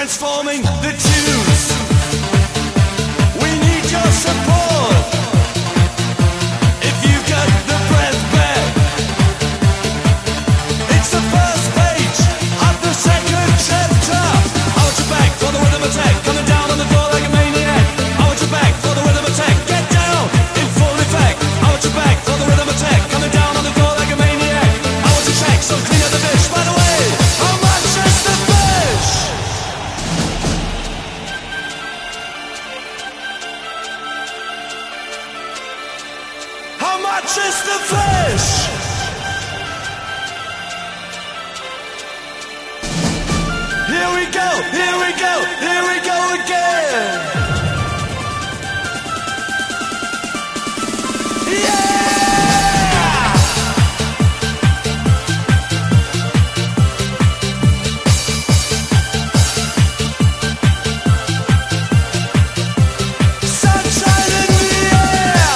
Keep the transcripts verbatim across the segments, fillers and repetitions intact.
transforming the tunes. We need your support. If you got the breath back, it's the first page of the second chapter. I want you back for the rhythm attack, coming down on the floor like a maniac. I want you back for the rhythm attack, get down in full effect. I want you back for the rhythm attack, coming down on the floor like a maniac. I want you check, so clean up the dish. By the way, how much is the fish? How much is the fish? Here we go, here we go, here we go again. Yeah! Sunshine in the air.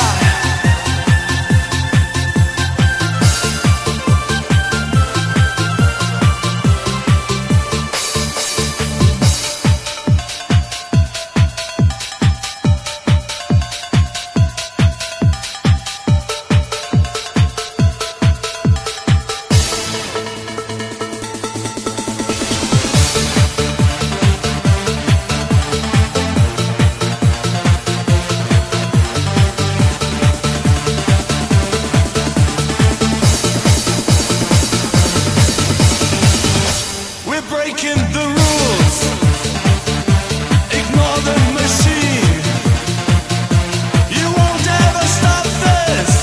We're breaking the rules. Ignore the machine. You won't ever stop this.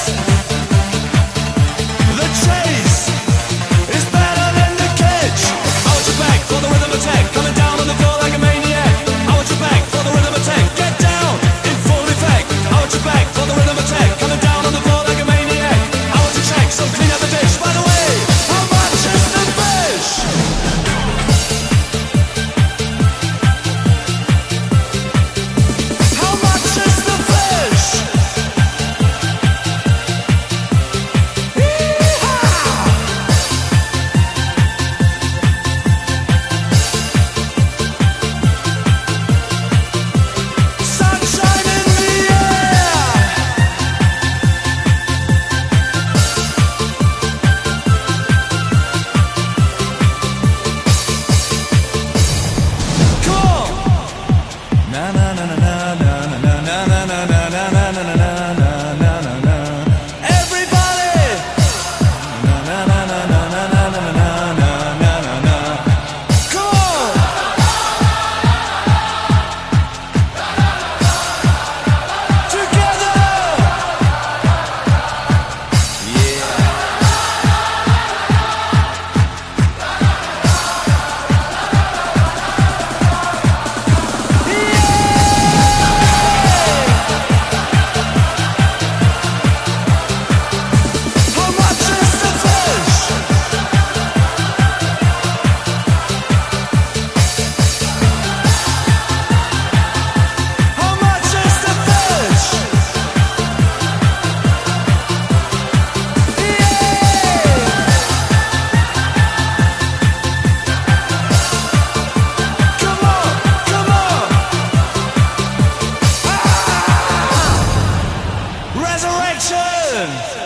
The chase is better than the catch. I want you back for the rhythm attack, coming down on the floor like a maniac. I want you back for the rhythm attack, get down in full effect. I want you back for the rhythm attack, coming down on the floor like a maniac. I want you check, so clean up the dish. By the way, how much is the fish? How much is the fish? Yee-haw! Sunshine in the air. Come on. Na na na na na na na na na na na na na na na na na na na. Everybody. Na na na na na na na na na na na na na. Come on. Together. Yeah. How much is the fish? How much is the fish? Yeah! Come on, come on! Ah! Resurrection!